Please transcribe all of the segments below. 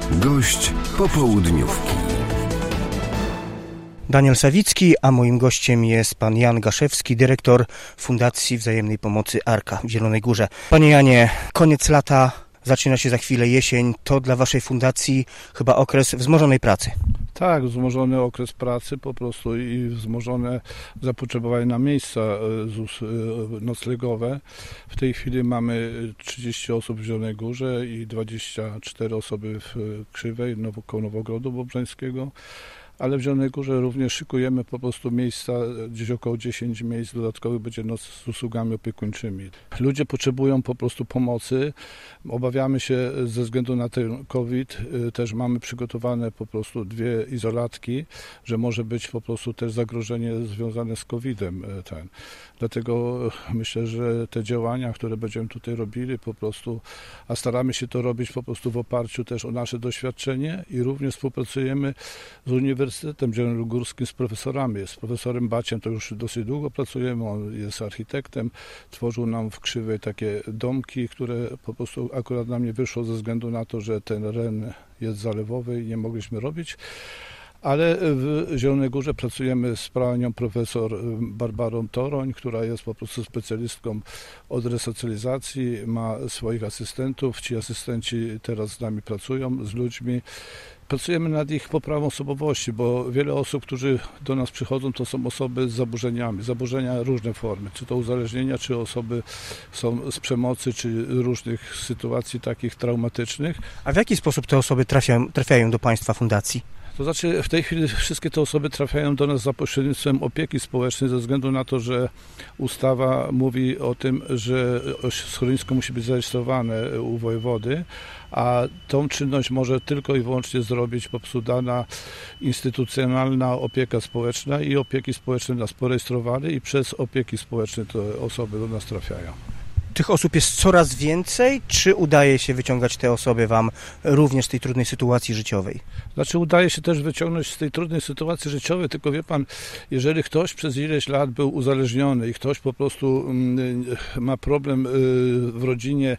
Gość popołudniówki. Daniel Sawicki, a moim gościem jest pan Jan Gaszewski, dyrektor Fundacji Wzajemnej Pomocy Arka w Zielonej Górze. Panie Janie, koniec lata, zaczyna się za chwilę jesień. To dla waszej fundacji chyba okres wzmożonej pracy. Tak, wzmożony okres pracy po prostu i wzmożone zapotrzebowanie na miejsca noclegowe. W tej chwili mamy 30 osób w Zielonej Górze i 24 osoby w Krzywej, koło Nowogrodu Bobrzańskiego. Ale w Zielonej Górze również szykujemy po prostu miejsca, gdzieś około 10 miejsc dodatkowych będzie noc z usługami opiekuńczymi. Ludzie potrzebują po prostu pomocy. Obawiamy się ze względu na ten COVID, też mamy przygotowane po prostu 2 izolatki, że może być po prostu też zagrożenie związane z COVID-em. Dlatego myślę, że te działania, które będziemy tutaj robili po prostu, a staramy się to robić po prostu w oparciu też o nasze doświadczenie i również współpracujemy z Uniwersytetem Zielonogórskim, z profesorami. Z profesorem Baciem to już dosyć długo pracujemy, on jest architektem, tworzył nam w Krzywej takie domki, które po prostu akurat nam nie wyszło ze względu na to, że ten ren jest zalewowy i nie mogliśmy robić. Ale w Zielonej Górze pracujemy z panią profesor Barbarą Toroń, która jest po prostu specjalistką od resocjalizacji, ma swoich asystentów, ci asystenci teraz z nami pracują, z ludźmi. Pracujemy nad ich poprawą osobowości, bo wiele osób, którzy do nas przychodzą, to są osoby z zaburzeniami, zaburzenia różne formy, czy to uzależnienia, czy osoby są z przemocy, czy różnych sytuacji takich traumatycznych. A w jaki sposób te osoby trafiają do państwa fundacji? To znaczy w tej chwili wszystkie te osoby trafiają do nas za pośrednictwem opieki społecznej ze względu na to, że ustawa mówi o tym, że schronisko musi być zarejestrowane u wojewody, a tą czynność może tylko i wyłącznie zrobić po prostu dana instytucjonalna opieka społeczna i opieki społeczne nas porejestrowały i przez opieki społeczne te osoby do nas trafiają. Tych osób jest coraz więcej, czy udaje się wyciągać te osoby wam również z tej trudnej sytuacji życiowej? Znaczy udaje się też wyciągnąć z tej trudnej sytuacji życiowej, tylko wie pan, jeżeli ktoś przez ileś lat był uzależniony i ktoś po prostu ma problem w rodzinie,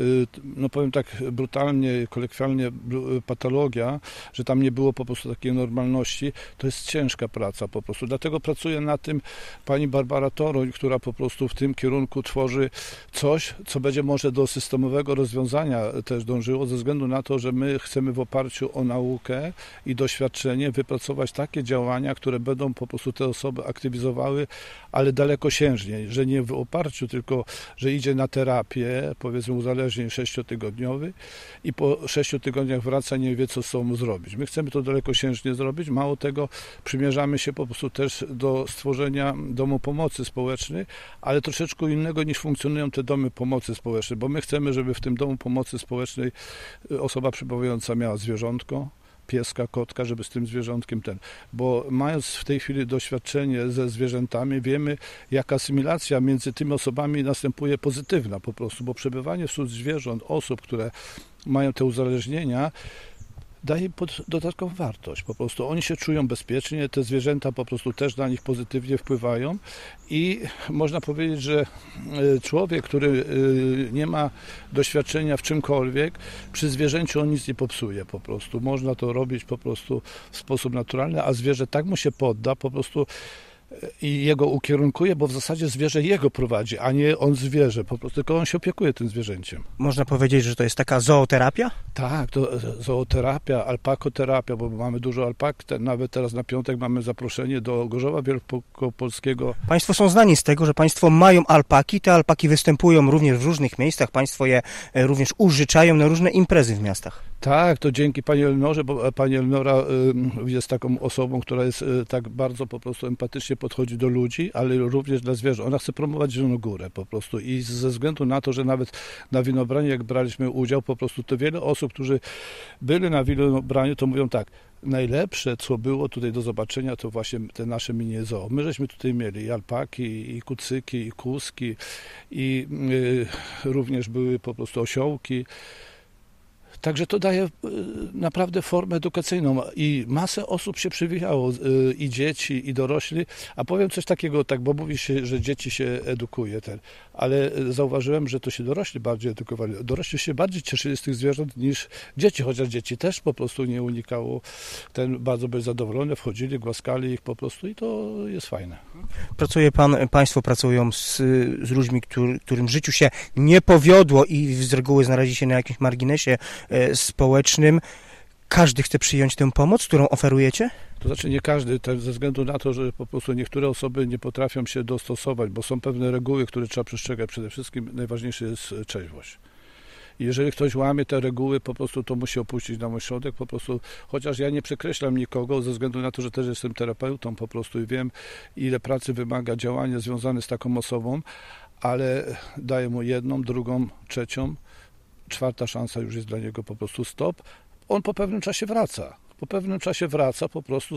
no powiem tak brutalnie, kolokwialnie patologia, że tam nie było po prostu takiej normalności, to jest ciężka praca po prostu. Dlatego pracuje na tym pani Barbara Toroń, która po prostu w tym kierunku tworzy coś, co będzie może do systemowego rozwiązania też dążyło, ze względu na to, że my chcemy w oparciu o naukę i doświadczenie wypracować takie działania, które będą po prostu te osoby aktywizowały, ale dalekosiężnie, że nie w oparciu tylko, że idzie na terapię, powiedzmy uzależnień 6-tygodniowy i po 6 tygodniach wraca, nie wie co z sobą zrobić. My chcemy to dalekosiężnie zrobić, mało tego przymierzamy się po prostu też do stworzenia domu pomocy społecznej, ale troszeczkę innego niż funkcjonują te domy pomocy społecznej, bo my chcemy, żeby w tym domu pomocy społecznej osoba przebywająca miała zwierzątko, pieska, kotka, żeby z tym zwierzątkiem bo mając w tej chwili doświadczenie ze zwierzętami, wiemy, jaka asymilacja między tymi osobami następuje pozytywna po prostu, bo przebywanie wśród zwierząt, osób, które mają te uzależnienia, daje dodatkową wartość. Po prostu oni się czują bezpiecznie, te zwierzęta po prostu też na nich pozytywnie wpływają i można powiedzieć, że człowiek, który nie ma doświadczenia w czymkolwiek, przy zwierzęciu on nic nie popsuje po prostu. Można to robić po prostu w sposób naturalny, a zwierzę tak mu się podda po prostu i jego ukierunkuje, bo w zasadzie zwierzę jego prowadzi, a nie on zwierzę, po prostu tylko on się opiekuje tym zwierzęciem. Można powiedzieć, że to jest taka zooterapia? Tak, to zooterapia, alpakoterapia, bo mamy dużo alpak, nawet teraz na piątek mamy zaproszenie do Gorzowa Wielkopolskiego. Państwo są znani z tego, że państwo mają alpaki, te alpaki występują również w różnych miejscach, państwo je również użyczają na różne imprezy w miastach. Tak, to dzięki pani Eleonorze, bo pani Eleonora jest taką osobą, która jest tak bardzo po prostu empatycznie podchodzi do ludzi, ale również dla zwierząt. Ona chce promować Zieloną Górę po prostu i ze względu na to, że nawet na winobraniu, jak braliśmy udział, po prostu to wiele osób, którzy byli na winobraniu, to mówią tak, najlepsze, co było tutaj do zobaczenia, to właśnie te nasze mini zoo. My żeśmy tutaj mieli i alpaki, i kucyki, i kózki, i również były po prostu osiołki. Także to daje naprawdę formę edukacyjną i masę osób się przywijało, i dzieci, i dorośli. A powiem coś takiego, tak, bo mówi się, że dzieci się edukuje, ale zauważyłem, że to się dorośli bardziej edukowali. Dorośli się bardziej cieszyli z tych zwierząt niż dzieci, chociaż dzieci też po prostu nie unikało. Bardzo byli zadowolone, wchodzili, głaskali ich po prostu i to jest fajne. Państwo pracują z ludźmi, którym w życiu się nie powiodło i z reguły znaleźli się na jakimś marginesie społecznym. Każdy chce przyjąć tę pomoc, którą oferujecie? To znaczy nie każdy, ze względu na to, że po prostu niektóre osoby nie potrafią się dostosować, bo są pewne reguły, które trzeba przestrzegać. Przede wszystkim najważniejsza jest trzeźwość. Jeżeli ktoś łamie te reguły, po prostu to musi opuścić nam ośrodek, po prostu, chociaż ja nie przekreślam nikogo, ze względu na to, że też jestem terapeutą po prostu i wiem, ile pracy wymaga działania związane z taką osobą, ale daję mu jedną, drugą, trzecią, czwarta szansa już jest dla niego po prostu stop. On po pewnym czasie wraca. Po prostu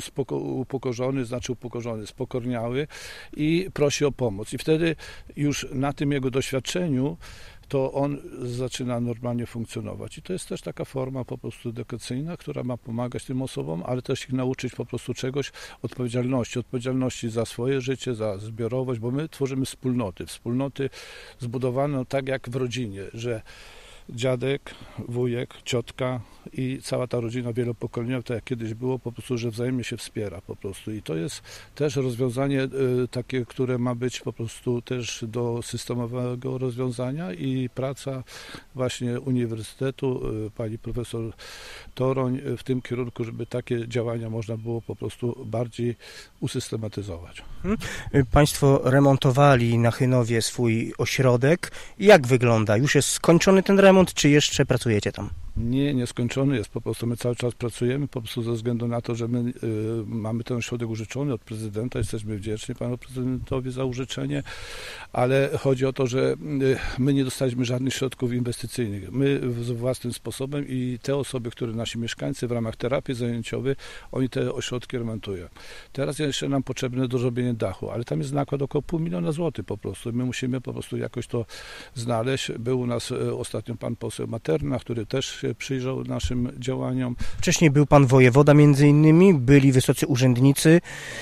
spokorniały i prosi o pomoc. I wtedy już na tym jego doświadczeniu to on zaczyna normalnie funkcjonować. I to jest też taka forma po prostu edukacyjna, która ma pomagać tym osobom, ale też ich nauczyć po prostu czegoś, odpowiedzialności za swoje życie, za zbiorowość, bo my tworzymy wspólnoty zbudowane tak jak w rodzinie, że dziadek, wujek, ciotka i cała ta rodzina wielopokoleniowa, tak jak kiedyś było, po prostu, że wzajemnie się wspiera po prostu. I to jest też rozwiązanie takie, które ma być po prostu też do systemowego rozwiązania i praca właśnie Uniwersytetu, pani profesor Toruń w tym kierunku, żeby takie działania można było po prostu bardziej usystematyzować. Państwo remontowali na Chynowie swój ośrodek. Jak wygląda? Już jest skończony ten remont, czy jeszcze pracujecie tam? Nie skończony jest, po prostu my cały czas pracujemy, po prostu ze względu na to, że my mamy ten ośrodek użyczony od prezydenta, jesteśmy wdzięczni panu prezydentowi za użyczenie, ale chodzi o to, że my nie dostaliśmy żadnych środków inwestycyjnych. My własnym sposobem i te osoby, które nasi mieszkańcy w ramach terapii zajęciowej, oni te ośrodki remontują. Teraz jeszcze nam potrzebne do zrobienia dachu, ale tam jest nakład około 500 000 złotych po prostu. My musimy po prostu jakoś to znaleźć. Był u nas ostatnio pan poseł Materna, który też się przyjrzał naszym działaniom. Wcześniej był pan wojewoda między innymi, byli wysocy urzędnicy.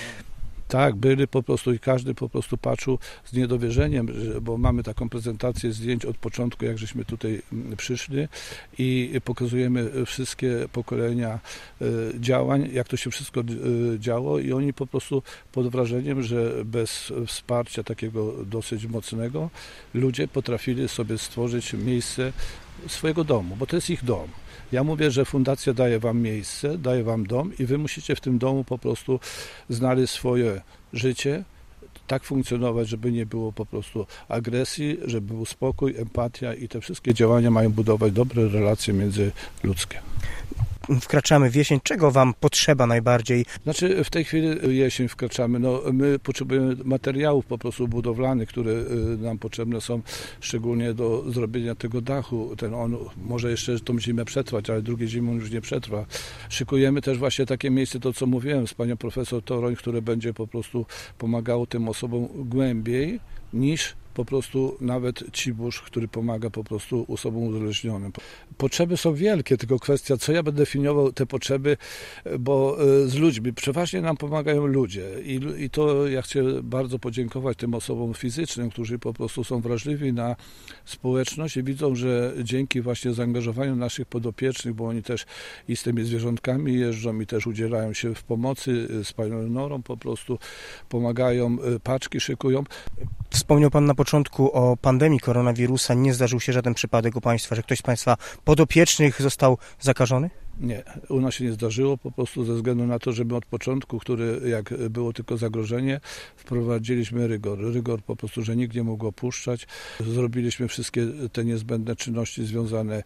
Tak, byli po prostu i każdy po prostu patrzył z niedowierzeniem, bo mamy taką prezentację zdjęć od początku, jak żeśmy tutaj przyszli i pokazujemy wszystkie pokolenia działań, jak to się wszystko działo i oni po prostu pod wrażeniem, że bez wsparcia takiego dosyć mocnego ludzie potrafili sobie stworzyć miejsce swojego domu, bo to jest ich dom. Ja mówię, że fundacja daje wam miejsce, daje wam dom i wy musicie w tym domu po prostu znaleźć swoje życie, tak funkcjonować, żeby nie było po prostu agresji, żeby był spokój, empatia i te wszystkie działania mają budować dobre relacje międzyludzkie. Wkraczamy w jesień. Czego wam potrzeba najbardziej? Znaczy w tej chwili jesień wkraczamy. My potrzebujemy materiałów po prostu budowlanych, które nam potrzebne są szczególnie do zrobienia tego dachu. On może jeszcze tą zimę przetrwać, ale drugiej zimy on już nie przetrwa. Szykujemy też właśnie takie miejsce, to co mówiłem z panią profesor Toruń, które będzie po prostu pomagało tym osobom głębiej niż po prostu nawet Cibórz, który pomaga po prostu osobom uzależnionym. Potrzeby są wielkie, tylko kwestia, co ja będę definiował te potrzeby, bo z ludźmi, przeważnie nam pomagają ludzie i to ja chcę bardzo podziękować tym osobom fizycznym, którzy po prostu są wrażliwi na społeczność i widzą, że dzięki właśnie zaangażowaniu naszych podopiecznych, bo oni też i z tymi zwierzątkami jeżdżą i też udzielają się w pomocy z panią Norą, po prostu pomagają, paczki szykują. Wspomniał pan na początku o pandemii koronawirusa. Nie zdarzył się żaden przypadek u państwa, że ktoś z państwa podopiecznych został zakażony? Nie, u nas się nie zdarzyło po prostu ze względu na to, że my od początku, jak było tylko zagrożenie, wprowadziliśmy rygor po prostu, że nikt nie mógł opuszczać. Zrobiliśmy wszystkie te niezbędne czynności związane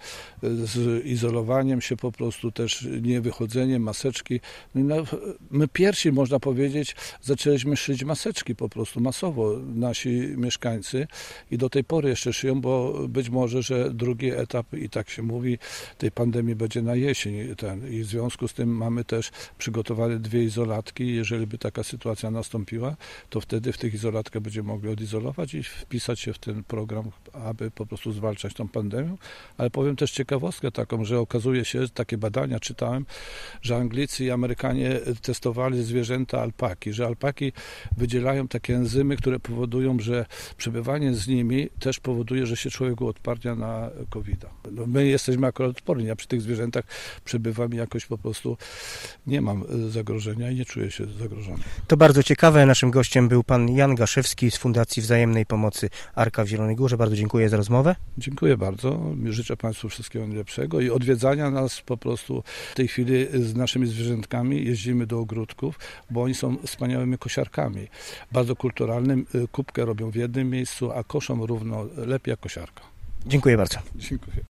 z izolowaniem się po prostu, też niewychodzeniem, maseczki. My pierwsi, można powiedzieć, zaczęliśmy szyć maseczki po prostu masowo, nasi mieszkańcy i do tej pory jeszcze szyją, bo być może, że drugi etap, i tak się mówi, tej pandemii będzie na jesień. I w związku z tym mamy też przygotowane 2 izolatki. Jeżeli by taka sytuacja nastąpiła, to wtedy w tych izolatkach będziemy mogli odizolować i wpisać się w ten program, aby po prostu zwalczać tą pandemię. Ale powiem też ciekawostkę taką, że okazuje się, takie badania czytałem, że Anglicy i Amerykanie testowali zwierzęta alpaki, że alpaki wydzielają takie enzymy, które powodują, że przebywanie z nimi też powoduje, że się człowiek odparnia na COVID-a. No, my jesteśmy akurat odporni, a przy tych zwierzętach przebywam i jakoś po prostu nie mam zagrożenia i nie czuję się zagrożony. To bardzo ciekawe. Naszym gościem był pan Jan Gaszewski z Fundacji Wzajemnej Pomocy Arka w Zielonej Górze. Bardzo dziękuję za rozmowę. Dziękuję bardzo. Życzę Państwu wszystkiego najlepszego i odwiedzania nas po prostu. W tej chwili z naszymi zwierzętkami jeździmy do ogródków, bo oni są wspaniałymi kosiarkami. Bardzo kulturalnym. Kubkę robią w jednym miejscu, a koszą równo lepiej jak kosiarka. Dziękuję bardzo. Dziękuję.